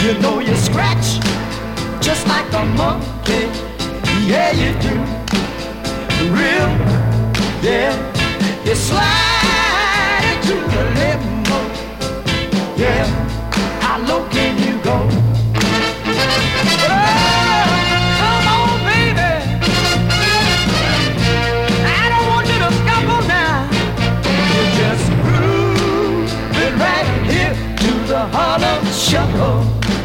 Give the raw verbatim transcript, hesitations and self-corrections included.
You know you scratch just like a monkey. Yeah, you do. Real, yeah. You slide into the limbo. Yeah, how low can you go? Oh, come on, baby. I don't want you to stumble now. You just groove it right here to the Harlem Shuffle.